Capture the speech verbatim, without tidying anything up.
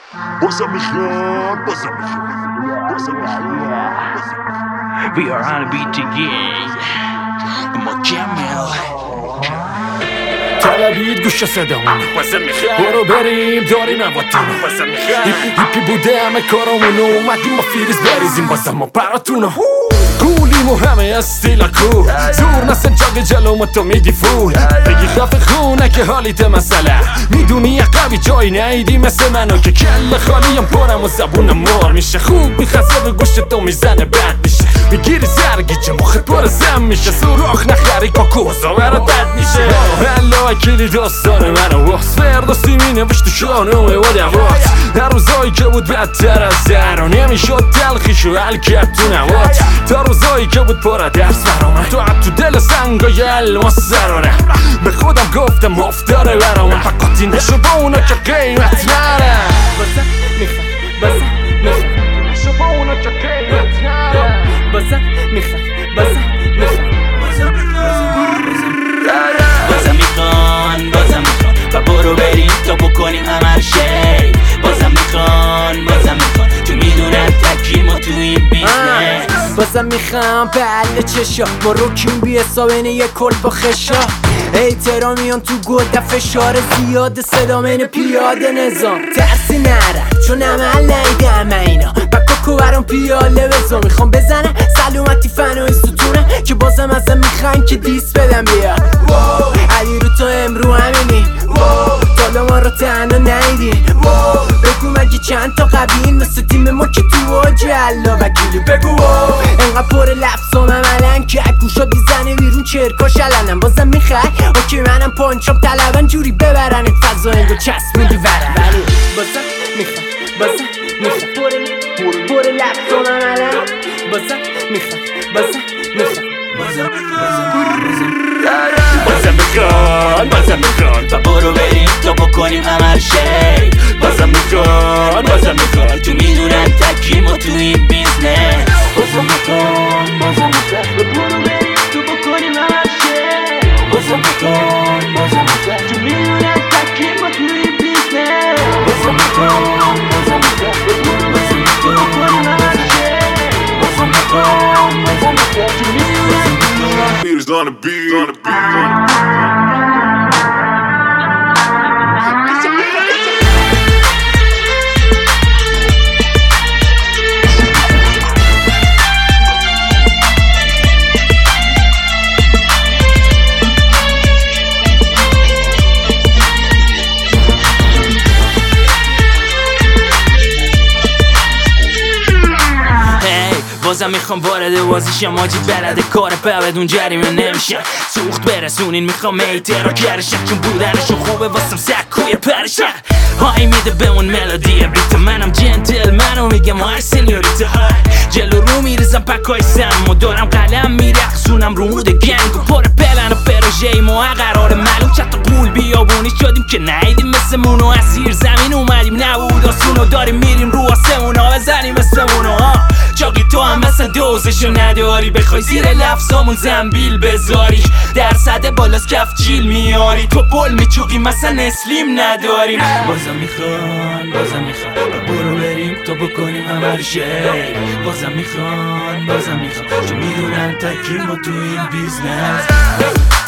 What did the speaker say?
بازم میخوان بازم میخوان بازم میخوان We are on a beat again. مکمل طلبید گوش صدامون برو بریم داریم وطنو هیپی بوده همه کارامونو اومدیم با فیریز بریزیم بازم ما براتونو گولیم و همه استیلا کو زور نسن جاگ جلو ما تو میدی فول بگی خفه خونه که حالیت مسئله میدونی یه قوی جایی نیدی مثل منو که کل خالیم پرم و زبونم مار میشه خوب میخزه به گوشت تو میزنه بد میشه میگیری سرگیجه مخت پر زم میشه سوراخ نخری کاکوزا برات بد میشه هلا اکیلی داستان منو واس فرداستی می نوشت تو شانومه و دوات در روزایی که بود بدتر از زر و نمیشد تلخیشو حل کرد تو نوات تا روزایی که بود پر درس برامن تو هم تو دل سنگای الماس سرانه به خودم گفتم افتاره برامن فقط این نشو با اونا که قیمت نره بازم میخواد بازم میخواد نشو با اونا که قیمت نره بازم میخواد بازم میخواد بازم میخوان بازم میخوان و برو بریم تا بکنیم همه شی بازم میخوان بازم میخوان تو میدونن تکیم و تو این بیزنس بازم میخوام به حل چشا ما روکیم بی حسابین یه کل با خشا احترامیان تو گل فشار زیاد صدا من پیاده نظام ترسی نرم چون عمل نیدم اینا بکاکو برام پیاله بزا میخوام بزنم سلامتی فنای ستونه که بازم ازم میخوان که دیس بدم بیا علی رو تا امرو همینی تالا ما رو تنها نیدی بگو مگه چند تا قبیل مثل تیم ما که تو واجه الله وکیلی بگو انقدر پر لفظام عملن که گوشا بیزنه بیرون چرکاش علنم بازم میخوای اوکی منم پانچام طلبن جوری ببرنت فضا انگو چسبوندی ورم ولی بازم میخوام بازم میخوام پر پر لفظام عملن بازم میخوام بازم میخوام بازم میخوان بازم میخوان و برو بریم تا بکنیم همه شی بازم میخوان بازم میخوان تو میدونن تکیم و تو این بیزنس بازم میخوان بازم میخوان و برو بریم تا بکنیم همه شی بازم میخوان بازم میخوان تو میدونن تکیم و تو این بیزنس بازم میخوان بازم میخوان و برو بریم تا بکنیم همه شی بازم میخوان بازم میخوان تو میدونن Beaters on the beat, on the beat, on the beat. بازم میخوام وارد بازیشم ماجی بلده کار بدون جریمه نمیشه سوخت برسونین میخوام ایترا کرشن چون بودنشون خوبه واسم سکوی پرشن های میده بمون ملودی بریت منم جنتل منو میگم های سنیوریت های جلو رو میریزم پکای سم و دارم قلم میرخصونم رو مود گنگ و پر پلن و پروژه ما قرار معلوم چطا پول بیابونی شدیم که نیدیم مثل مونو اسیر زمین اومدیم نبود آسونو داریم میریم رو آسمونا بزنیم مثل مونو ها چاقی تو هم مثل دوزشو نداری بخوای زیر لفظامون زنبیل بذاری درصد بالاست کف جیل میاری تو پل میچوقی مثلا اسلیم نداریم بازم میخوان بازم میخوان برو بریم تا بکنیم همه شی بازم میخوان بازم میخوان چون میدونن تکیم و تو این بیزنس